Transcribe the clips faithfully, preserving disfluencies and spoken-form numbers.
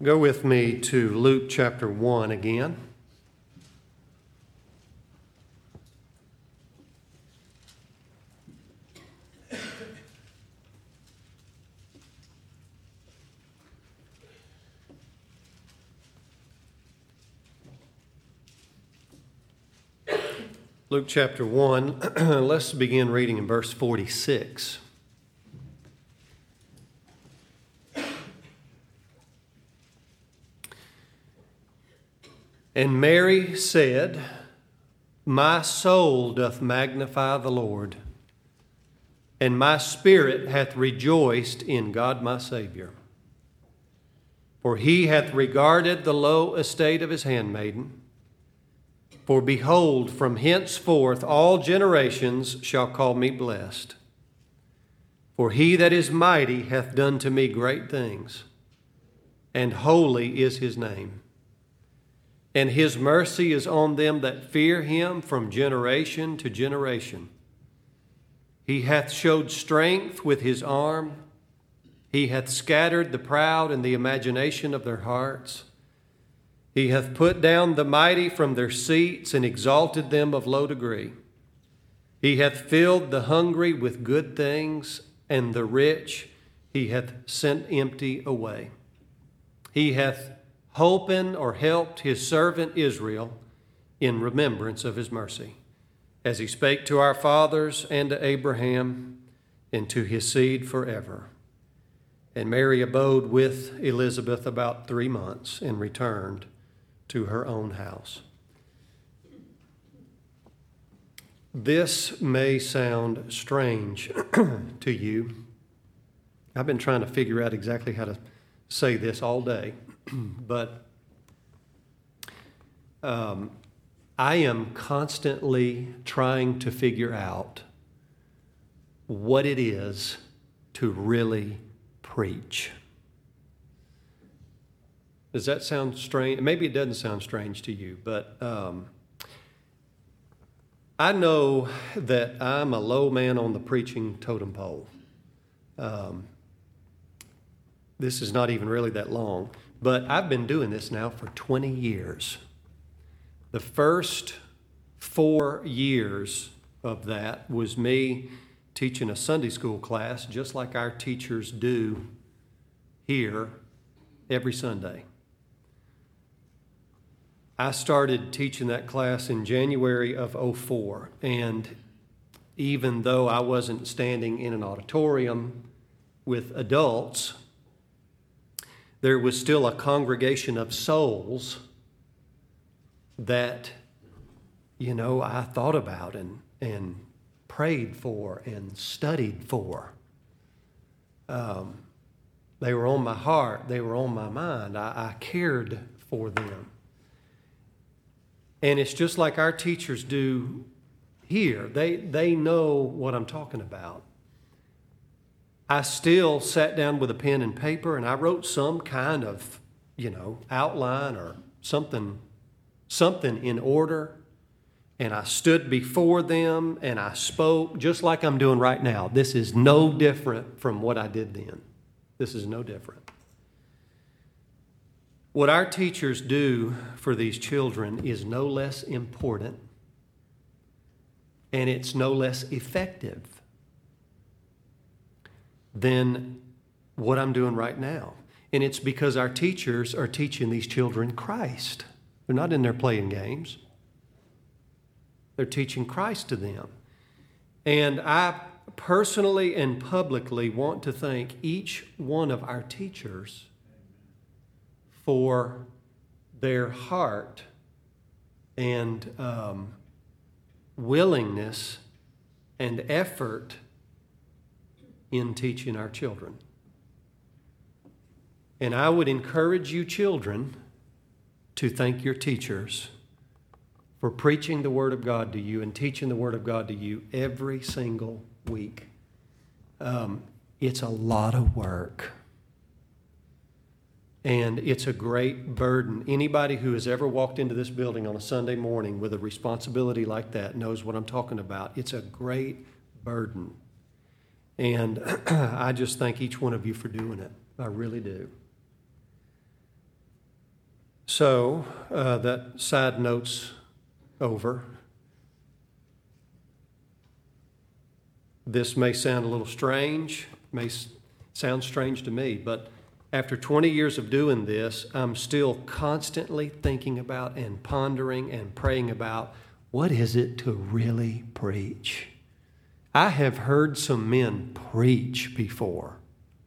Go with me to Luke chapter one again. Luke chapter one, let's begin reading in verse forty-six. And Mary said, My soul doth magnify the Lord, and my spirit hath rejoiced in God my Savior. For he hath regarded the low estate of his handmaiden. For behold, from henceforth all generations shall call me blessed. For he that is mighty hath done to me great things, and holy is his name. And his mercy is on them that fear him from generation to generation. He hath showed strength with his arm. He hath scattered the proud in the imagination of their hearts. He hath put down the mighty from their seats and exalted them of low degree. He hath filled the hungry with good things, and the rich he hath sent empty away. He hath holpen or helped his servant Israel in remembrance of his mercy, as he spake to our fathers and to Abraham and to his seed forever. And Mary abode with Elizabeth about three months and returned to her own house. This may sound strange to you. I've been trying to figure out exactly how to say this all day, but um, I am constantly trying to figure out what it is to really preach. Does that sound strange? Maybe it doesn't sound strange to you, but um, I know that I'm a low man on the preaching totem pole. Um, this is not even really that long, but I've been doing this now for twenty years. The first four years of that was me teaching a Sunday school class, just like our teachers do here every Sunday. I started teaching that class in January of oh four, and even though I wasn't standing in an auditorium with adults, there was still a congregation of souls that, you know, I thought about and, and prayed for and studied for. Um, they were on my heart. They were on my mind. I, I cared for them. And it's just like our teachers do here. They, they know what I'm talking about. I still sat down with a pen and paper and I wrote some kind of, you know, outline or something, something in order. And I stood before them and I spoke just like I'm doing right now. This is no different from what I did then. This is no different. What our teachers do for these children is no less important, and it's no less effective than what I'm doing right now. And it's because our teachers are teaching these children Christ. They're not in there playing games. They're teaching Christ to them. And I personally and publicly want to thank each one of our teachers for their heart and um, willingness and effort in teaching our children. And I would encourage you children to thank your teachers for preaching the Word of God to you and teaching the Word of God to you every single week. Um, it's a lot of work. And it's a great burden. Anybody who has ever walked into this building on a Sunday morning with a responsibility like that knows what I'm talking about. It's a great burden. And I just thank each one of you for doing it. I really do. So, uh, that side note's over. This may sound a little strange, may s- sound strange to me, but after twenty years of doing this, I'm still constantly thinking about and pondering and praying about what is it to really preach. I have heard some men preach before.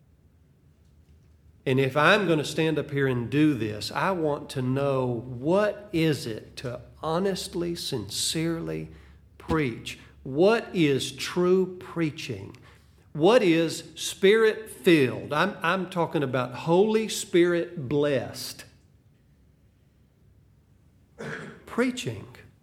And if I'm going to stand up here and do this, I want to know what is it to honestly, sincerely preach. What is true preaching? What is Spirit-filled? I'm, I'm talking about Holy Spirit blessed preaching.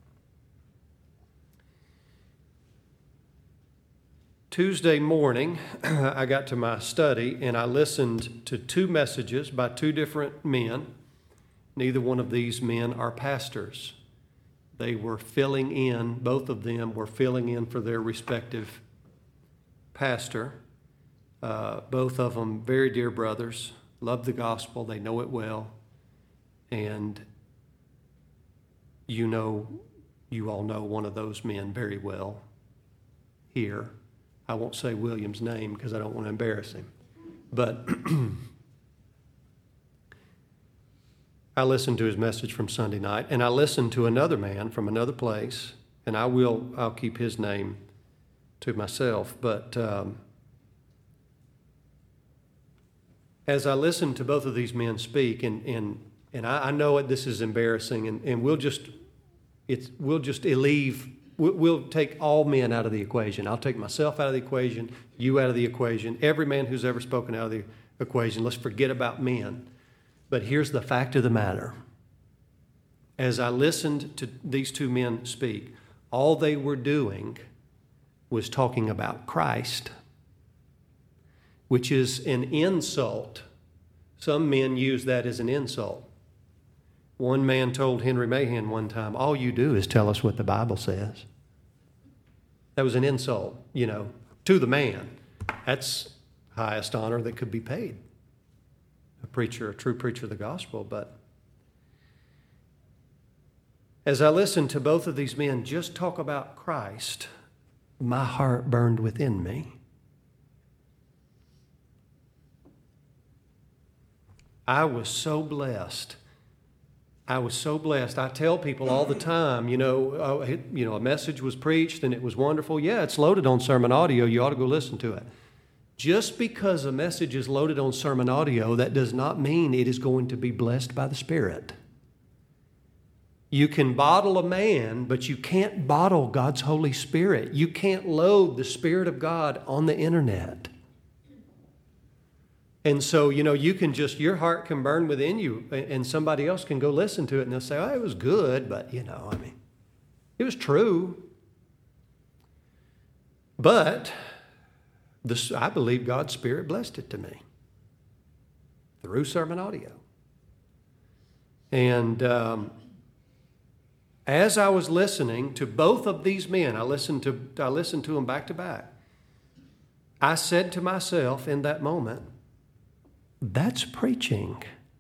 Tuesday morning, I got to my study and I listened to two messages by two different men. Neither one of these men are pastors. They were filling in, both of them were filling in for their respective pastor. Uh, both of them very dear brothers, love the gospel, they know it well. And you know, you all know one of those men very well here. I won't say William's name because I don't want to embarrass him. But I listened to his message from Sunday night, and I listened to another man from another place, and I will, I'll keep his name to myself. But um, as I listened to both of these men speak, and and and I, I know it, this is embarrassing, and, and we'll just it's we'll just leave. We'll take all men out of the equation. I'll take myself out of the equation, you out of the equation, every man who's ever spoken out of the equation. Let's forget about men. But here's the fact of the matter. As I listened to these two men speak, all they were doing was talking about Christ, which is an insult. Some men use that as an insult. One man told Henry Mahan one time, all you do is tell us what the Bible says. That was an insult, you know, to the man. That's highest honor that could be paid. A preacher, a true preacher of the gospel. But as I listened to both of these men just talk about Christ, my heart burned within me. I was so blessed. I was so blessed. I tell people all the time, you know, oh, it, you know, a message was preached and it was wonderful. Yeah, it's loaded on sermon audio. You ought to go listen to it. Just because a message is loaded on sermon audio, that does not mean it is going to be blessed by the Spirit. You can bottle a man, but you can't bottle God's Holy Spirit. You can't load the Spirit of God on the internet. And so, you know, you can just, your heart can burn within you, and somebody else can go listen to it, and they'll say, oh, it was good, but, you know, I mean, it was true. But this, I believe God's Spirit blessed it to me through sermon audio. And um, as I was listening to both of these men, I listened to, I listened to them back to back, I said to myself in that moment, that's preaching.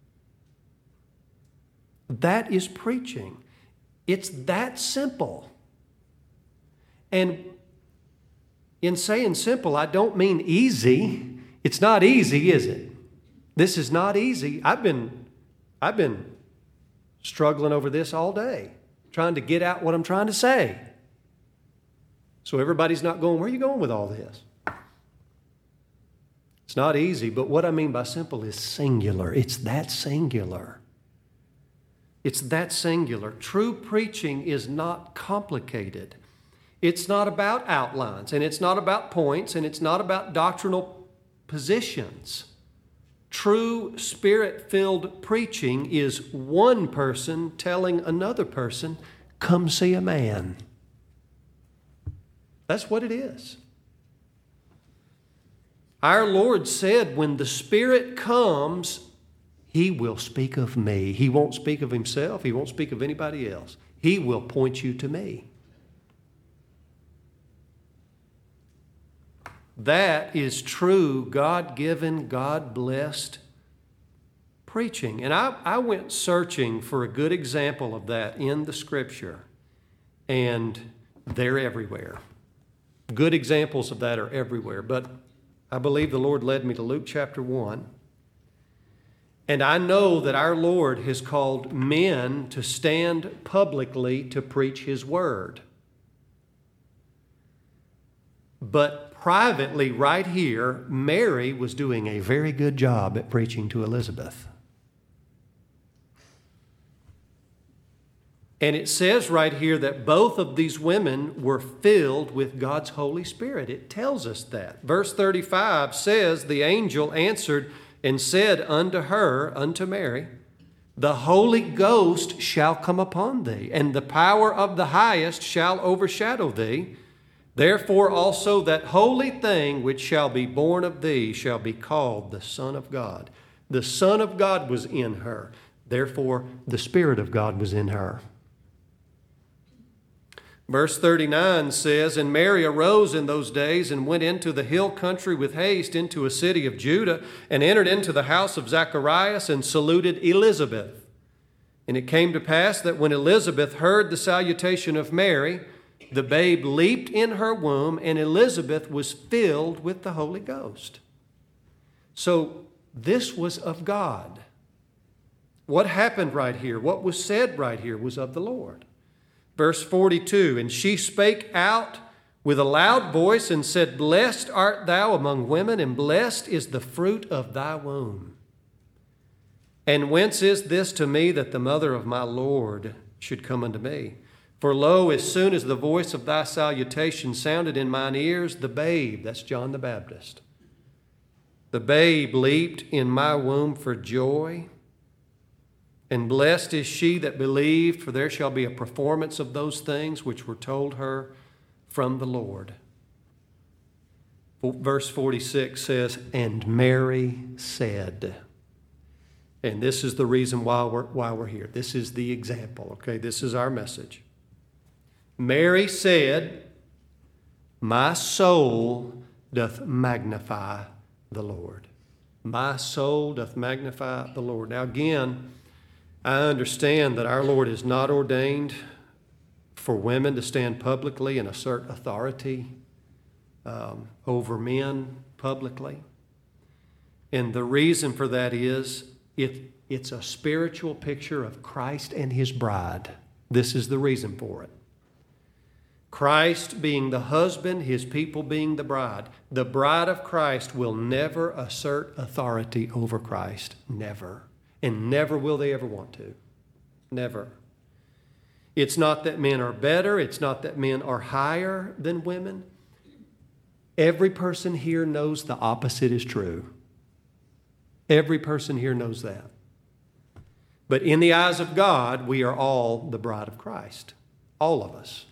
That is preaching. It's that simple. And in saying simple, I don't mean easy. It's not easy, is it? This is not easy. I've been, I've been struggling over this all day, trying to get out what I'm trying to say. So everybody's not going, where are you going with all this? It's not easy, but what I mean by simple is singular. It's that singular. It's that singular. True preaching is not complicated. It's not about outlines, and it's not about points, and it's not about doctrinal positions. True Spirit-filled preaching is one person telling another person, come see a man. That's what it is. Our Lord said, when the Spirit comes, He will speak of me. He won't speak of Himself. He won't speak of anybody else. He will point you to me. That is true, God-given, God-blessed preaching. And I, I went searching for a good example of that in the Scripture, and they're everywhere. Good examples of that are everywhere. But I believe the Lord led me to Luke chapter one. And I know that our Lord has called men to stand publicly to preach His word. But privately, right here, Mary was doing a very good job at preaching to Elizabeth. And it says right here that both of these women were filled with God's Holy Spirit. It tells us that. Verse thirty-five says, the angel answered and said unto her, unto Mary, the Holy Ghost shall come upon thee, and the power of the highest shall overshadow thee. Therefore also that holy thing which shall be born of thee shall be called the Son of God. The Son of God was in her. Therefore the Spirit of God was in her. Verse thirty-nine says, and Mary arose in those days and went into the hill country with haste into a city of Judah, and entered into the house of Zacharias and saluted Elizabeth. And it came to pass that when Elizabeth heard the salutation of Mary, the babe leaped in her womb, and Elizabeth was filled with the Holy Ghost. So this was of God. What happened right here, what was said right here, was of the Lord. Verse forty-two, and she spake out with a loud voice and said, blessed art thou among women, and blessed is the fruit of thy womb. And whence is this to me that the mother of my Lord should come unto me? For lo, as soon as the voice of thy salutation sounded in mine ears, the babe, that's John the Baptist, the babe leaped in my womb for joy. And blessed is she that believed, for there shall be a performance of those things which were told her from the Lord. Verse forty-six says, and Mary said, and this is the reason why we're, why we're here. This is the example, okay? This is our message. Mary said, my soul doth magnify the Lord. My soul doth magnify the Lord. Now again, I understand that our Lord is not ordained for women to stand publicly and assert authority um, over men publicly. And the reason for that is it, it's a spiritual picture of Christ and His bride. This is the reason for it. Christ being the husband, His people being the bride. The bride of Christ will never assert authority over Christ. Never. And never will they ever want to. Never. It's not that men are better. It's not that men are higher than women. Every person here knows the opposite is true. Every person here knows that. But in the eyes of God, we are all the bride of Christ. All of us.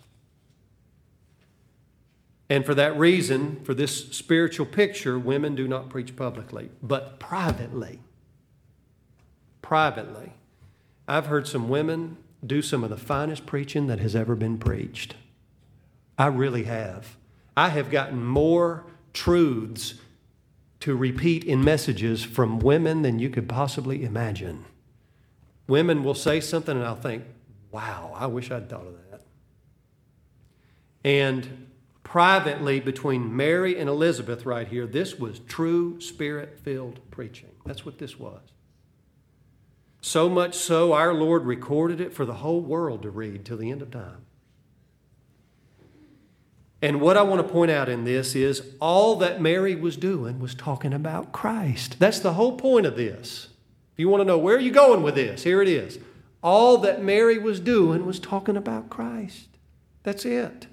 And for that reason, for this spiritual picture, women do not preach publicly, but privately. Privately. I've heard some women do some of the finest preaching that has ever been preached. I really have. I have gotten more truths to repeat in messages from women than you could possibly imagine. Women will say something and I'll think, wow, I wish I'd thought of that. And privately, between Mary and Elizabeth right here, this was true Spirit-filled preaching. That's what this was. So much so, our Lord recorded it for the whole world to read till the end of time. And what I want to point out in this is all that Mary was doing was talking about Christ. That's the whole point of this. If you want to know where are you going with this, here it is. All that Mary was doing was talking about Christ. That's it.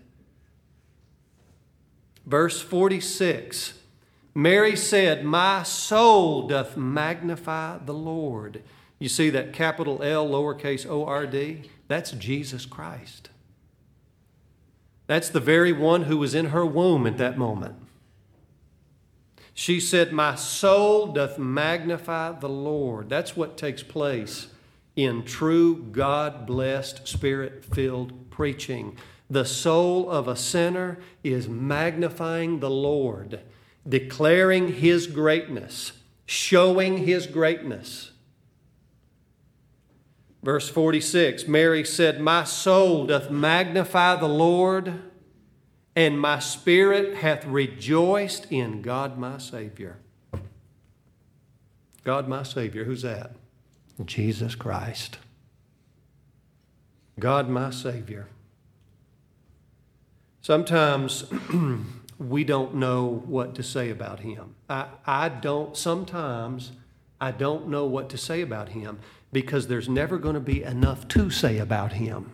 Verse forty-six, Mary said, my soul doth magnify the Lord. You see that capital L, lowercase O R D? That's Jesus Christ. That's the very one who was in her womb at that moment. She said, my soul doth magnify the Lord. That's what takes place in true God-blessed, Spirit-filled preaching. The soul of a sinner is magnifying the Lord, declaring His greatness, showing His greatness. Verse forty-six, Mary said, "My soul doth magnify the Lord, and my spirit hath rejoiced in God my Savior." God my Savior, who's that? Jesus Christ. God my Savior. Sometimes we don't know what to say about Him. I, I don't, sometimes I don't know what to say about Him because there's never going to be enough to say about Him.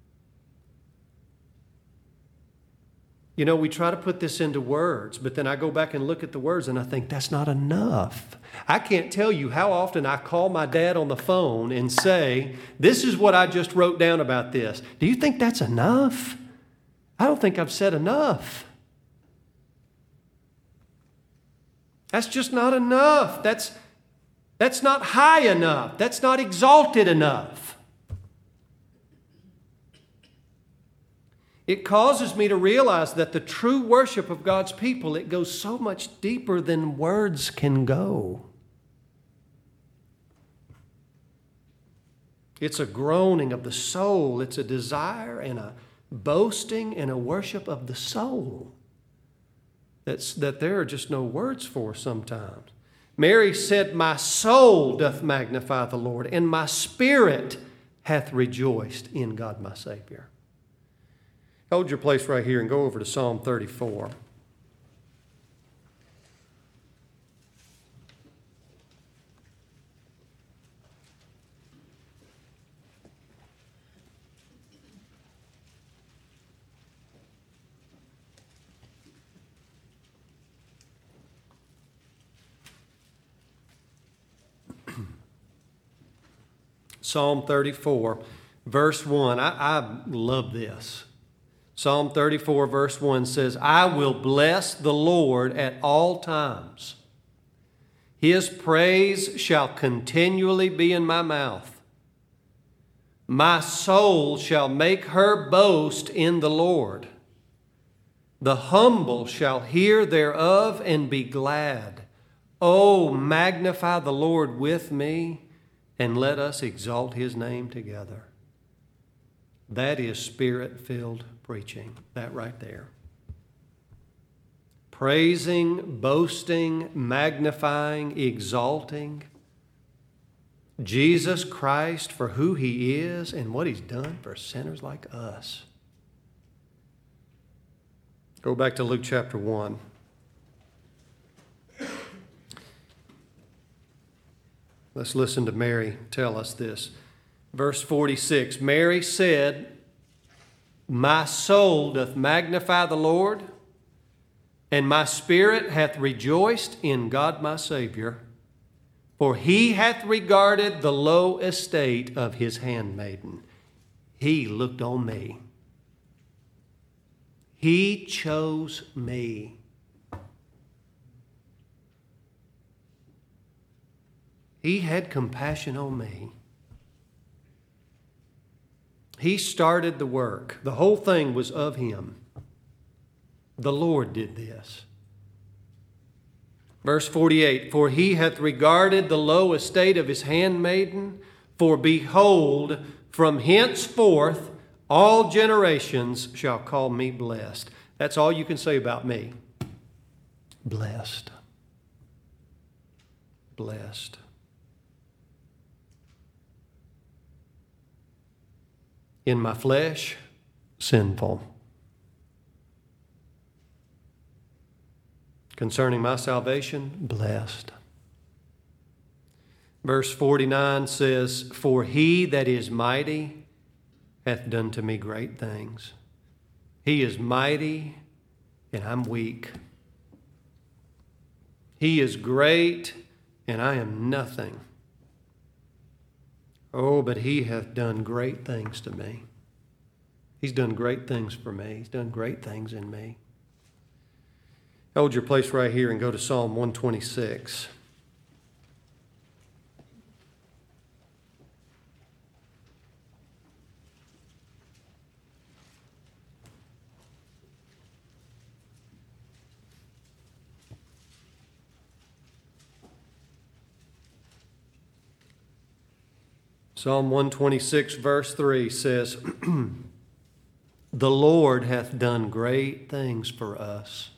You know, we try to put this into words, but then I go back and look at the words and I think that's not enough. I can't tell you how often I call my dad on the phone and say, "This is what I just wrote down about this. Do you think that's enough?" I don't think I've said enough. That's just not enough. That's, that's not high enough. That's not exalted enough. It causes me to realize that the true worship of God's people, it goes so much deeper than words can go. It's a groaning of the soul. It's a desire and a boasting and a worship of the soul that's, that there are just no words for sometimes. Mary said, "My soul doth magnify the Lord, and my spirit hath rejoiced in God my Savior." Hold your place right here and go over to Psalm thirty-four. Psalm thirty-four, verse one. I, I love this. Psalm thirty-four, verse one says, "I will bless the Lord at all times. His praise shall continually be in my mouth. My soul shall make her boast in the Lord. The humble shall hear thereof and be glad. Oh, magnify the Lord with me, and let us exalt His name together." That is Spirit-filled preaching, that right there. Praising, boasting, magnifying, exalting Jesus Christ for who He is and what He's done for sinners like us. Go back to Luke chapter one. Let's listen to Mary tell us this. Verse forty-six, Mary said, "My soul doth magnify the Lord, and my spirit hath rejoiced in God my Savior, for He hath regarded the low estate of His handmaiden." He looked on me. He chose me. He had compassion on me. He started the work. The whole thing was of Him. The Lord did this. Verse forty-eight, "For He hath regarded the low estate of His handmaiden, for behold, from henceforth all generations shall call me blessed." That's all you can say about me. Blessed. Blessed. In my flesh, sinful. Concerning my salvation, blessed. Verse forty-nine says, "For He that is mighty hath done to me great things." He is mighty, and I'm weak. He is great, and I am nothing. Oh, but He hath done great things to me. He's done great things for me. He's done great things in me. Hold your place right here and go to Psalm one twenty-six. Psalm one twenty-six, verse three says, "The Lord hath done great things for us,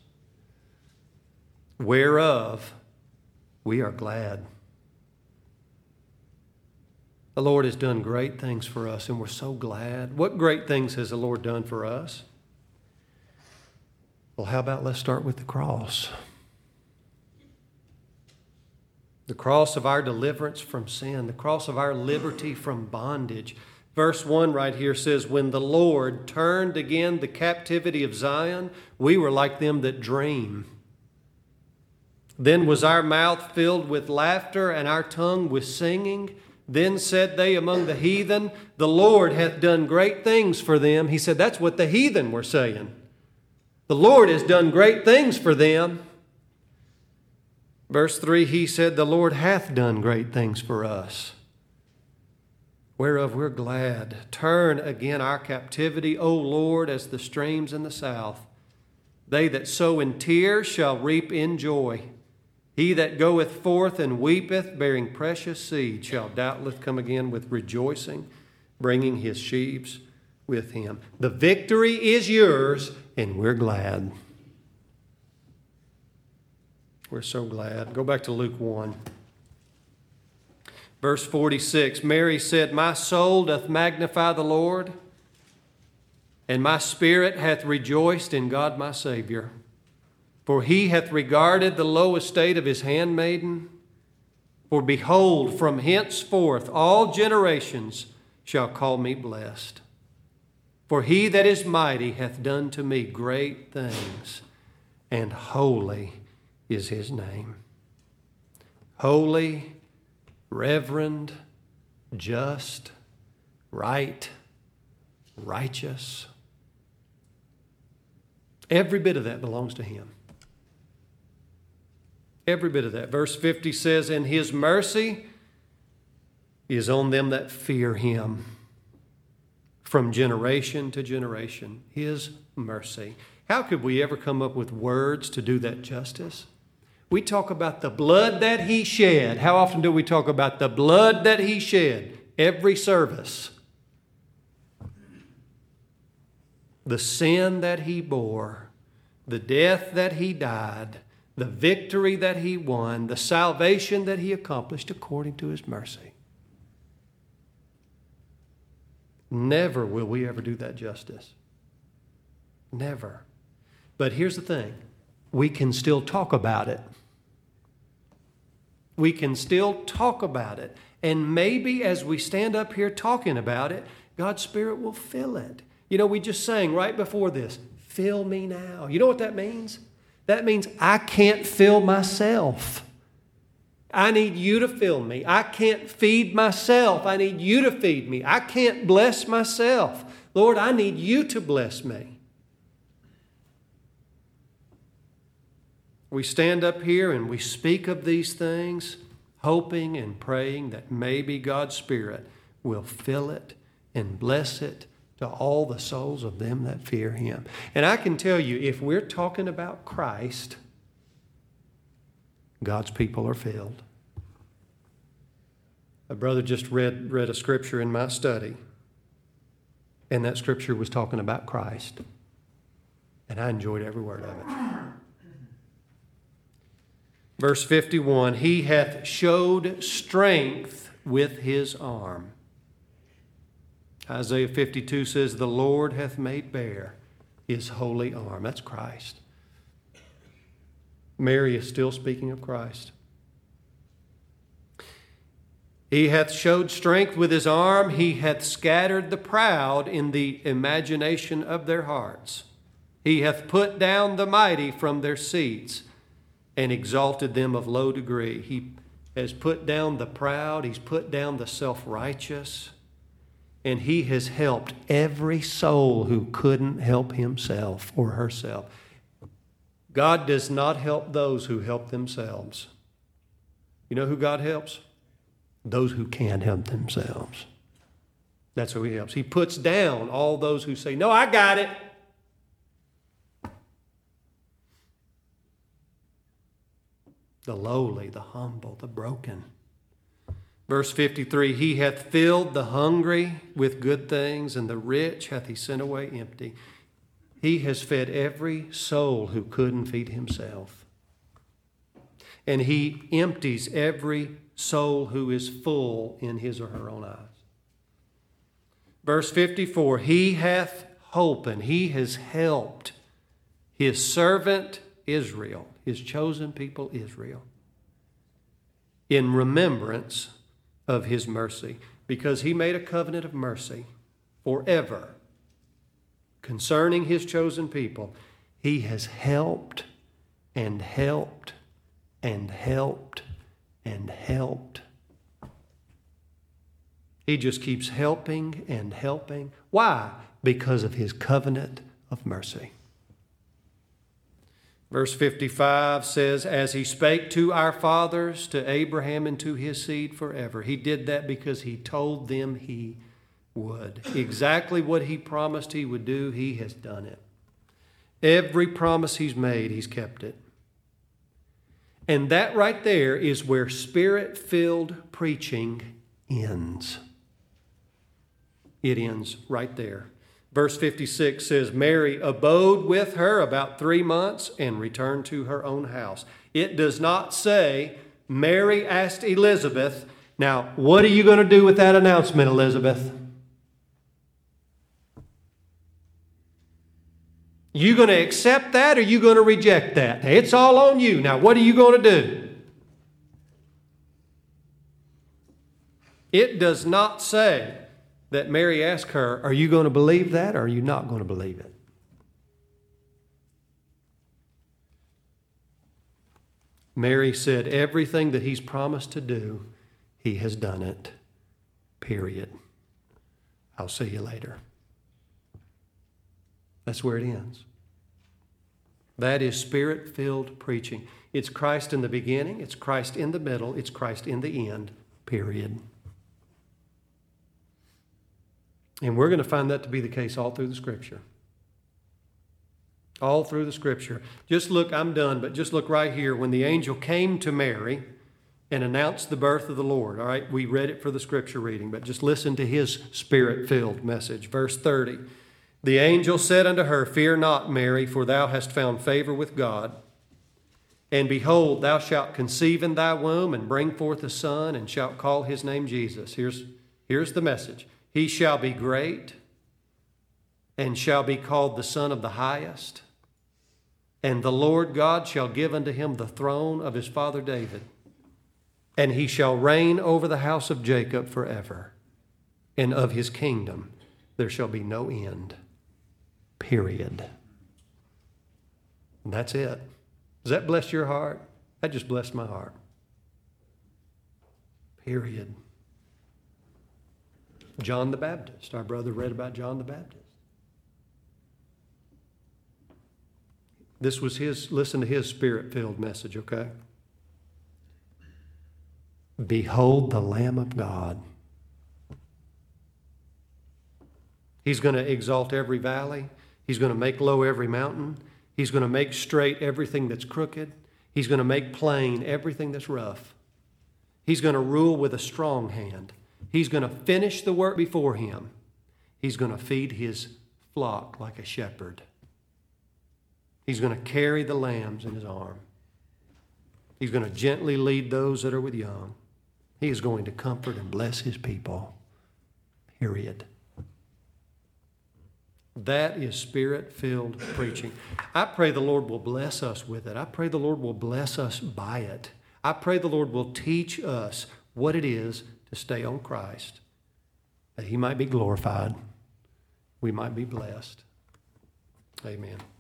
whereof we are glad." The Lord has done great things for us, and we're so glad. What great things has the Lord done for us? Well, how about let's start with the cross. The cross of our deliverance from sin, the cross of our liberty from bondage. Verse one right here says, "When the Lord turned again the captivity of Zion, we were like them that dream. Then was our mouth filled with laughter and our tongue with singing. Then said they among the heathen, the Lord hath done great things for them." He said that's what the heathen were saying. The Lord has done great things for them. Verse three, he said, "The Lord hath done great things for us, whereof we're glad. Turn again our captivity, O Lord, as the streams in the south. They that sow in tears shall reap in joy. He that goeth forth and weepeth, bearing precious seed, shall doubtless come again with rejoicing, bringing his sheaves with him." The victory is yours, and we're glad. We're so glad. Go back to Luke one. Verse forty-six, Mary said, "My soul doth magnify the Lord, and my spirit hath rejoiced in God my Savior. For he hath regarded the low estate of his handmaiden. For behold, from henceforth all generations shall call me blessed. For he that is mighty hath done to me great things, and holy is his name." Holy, reverend, just, right, righteous. Every bit of that belongs to him. Every bit of that. Verse fifty says, "And his mercy is on them that fear him from generation to generation." His mercy. How could we ever come up with words to do that justice? We talk about the blood that he shed. How often do we talk about the blood that he shed? Every service. The sin that he bore, the death that he died, the victory that he won, the salvation that he accomplished according to his mercy. Never will we ever do that justice. Never. But here's the thing. We can still talk about it. We can still talk about it. And maybe as we stand up here talking about it, God's Spirit will fill it. You know, we just sang right before this, "Fill me now." You know what that means? That means I can't fill myself. I need you to fill me. I can't feed myself. I need you to feed me. I can't bless myself. Lord, I need you to bless me. We stand up here and we speak of these things, hoping and praying that maybe God's Spirit will fill it and bless it to all the souls of them that fear him. And I can tell you, if we're talking about Christ, God's people are filled. A brother just read, read a scripture in my study, and that scripture was talking about Christ. And I enjoyed every word of it. Verse fifty-one, "He hath showed strength with his arm." Isaiah fifty-two says, "The Lord hath made bare his holy arm." That's Christ. Mary is still speaking of Christ. "He hath showed strength with his arm. He hath scattered the proud in the imagination of their hearts. He hath put down the mighty from their seats and exalted them of low degree." He has put down the proud. He's put down the self-righteous. And he has helped every soul who couldn't help himself or herself. God does not help those who help themselves. You know who God helps? Those who can't help themselves. That's who he helps. He puts down all those who say, "No, I got it." The lowly, the humble, the broken. Verse fifty-three, He hath filled the hungry with good things, and the rich hath He sent away empty. He has fed every soul who couldn't feed himself. And He empties every soul who is full in his or her own eyes. Verse fifty-four, He hath holpen, He has helped His servant Israel, His chosen people Israel, in remembrance of His mercy, because He made a covenant of mercy forever concerning His chosen people. He has helped and helped and helped and helped. He just keeps helping and helping. Why? Because of His covenant of mercy. Verse fifty-five says, As He spake to our fathers, to Abraham and to his seed forever. He did that because He told them He would. Exactly what He promised He would do, He has done it. Every promise He's made, He's kept it. And that right there is where Spirit-filled preaching ends. It ends right there. Verse fifty-six says, Mary abode with her about three months and returned to her own house. It does not say, Mary asked Elizabeth, now, what are you going to do with that announcement, Elizabeth? You going to accept that or you going to reject that? It's all on you. Now, what are you going to do? It does not say that Mary asked her, are you going to believe that or are you not going to believe it? Mary said everything that He's promised to do, He has done it. Period. I'll see you later. That's where it ends. That is Spirit-filled preaching. It's Christ in the beginning, it's Christ in the middle, it's Christ in the end. Period. And we're going to find that to be the case all through the Scripture. All through the Scripture. Just look, I'm done, but just look right here. When the angel came to Mary and announced the birth of the Lord, all right, we read it for the Scripture reading, but just listen to His Spirit-filled message. Verse thirty, The angel said unto her, Fear not, Mary, for thou hast found favor with God. And behold, thou shalt conceive in thy womb and bring forth a son, and shalt call his name Jesus. Here's, here's the message. He shall be great and shall be called the Son of the Highest. And the Lord God shall give unto him the throne of his father David. And he shall reign over the house of Jacob forever. And of his kingdom there shall be no end. Period. And that's it. Does that bless your heart? That just blessed my heart. Period. John the Baptist. Our brother read about John the Baptist. This was his, listen to his Spirit-filled message, okay? Behold the Lamb of God. He's going to exalt every valley. He's going to make low every mountain. He's going to make straight everything that's crooked. He's going to make plain everything that's rough. He's going to rule with a strong hand. He's going to finish the work before him. He's going to feed his flock like a shepherd. He's going to carry the lambs in his arm. He's going to gently lead those that are with young. He is going to comfort and bless his people. Period. That is Spirit-filled preaching. I pray the Lord will bless us with it. I pray the Lord will bless us by it. I pray the Lord will teach us what it is to stay on Christ, that he might be glorified, we might be blessed. Amen.